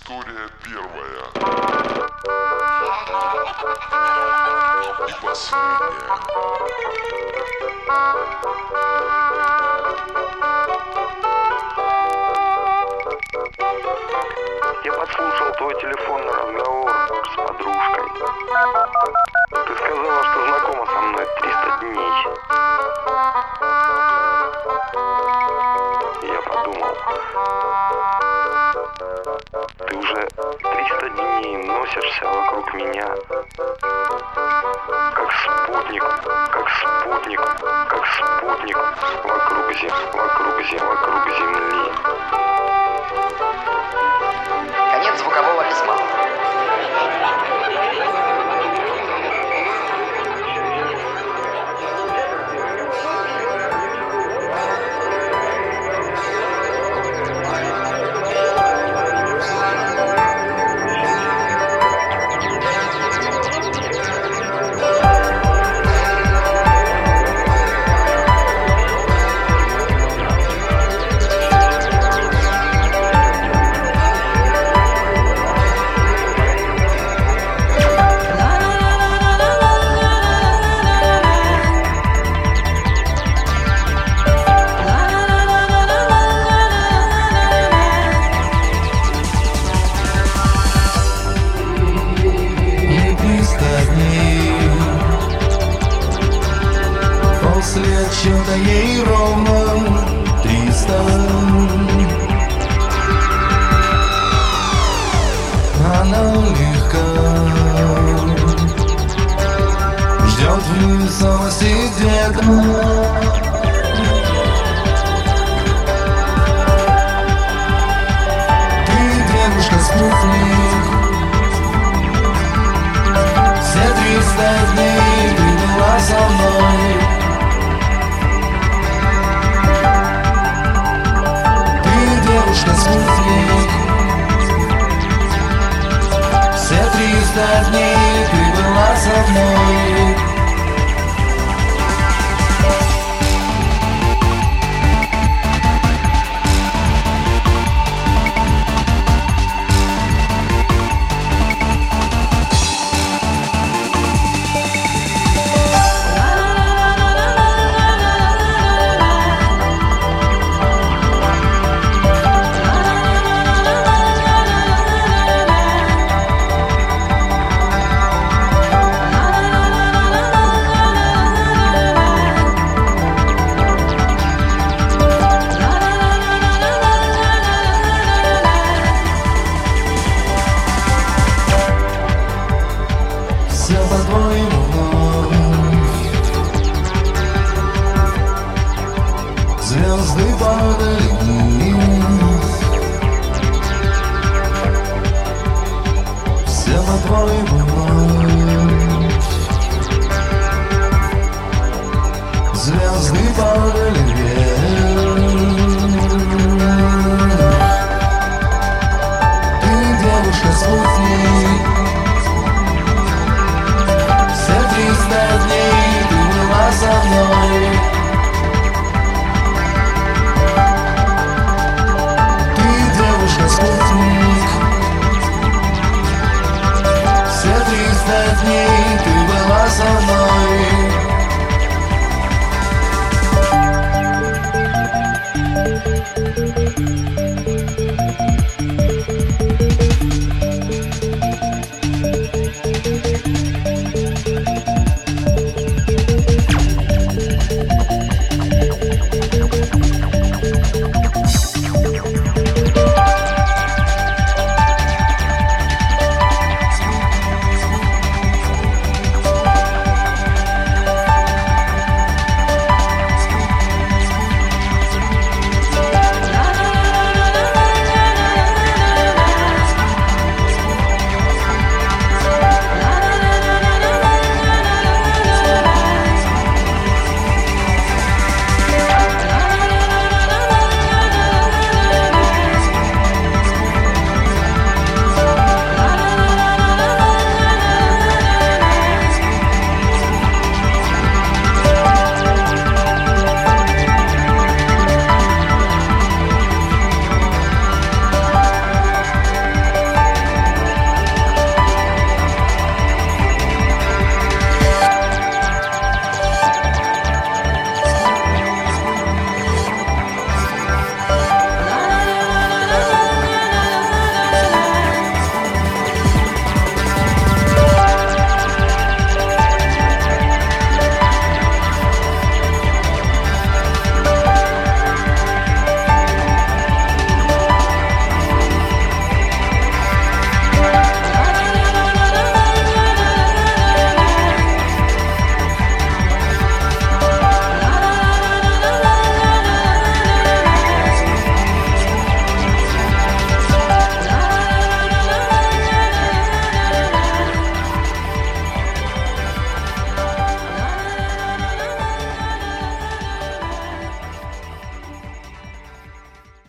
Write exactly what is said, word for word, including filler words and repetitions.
История первая и последняя. Я подслушал твой телефонный разговор с подружкой. Ты сказала, что знакома со мной триста дней. Я подумал, ты уже триста дней носишься вокруг меня, как спутник, как спутник, как спутник вокруг зем, вокруг зем, вокруг земли. Конец звукового письма. После отсчета ей ровно триста. Она легко ждет в невесомости где-то. Девушка-спутник, все триста дней ты была со мной. Ты девушка-спутник, все триста дней ты была со мной.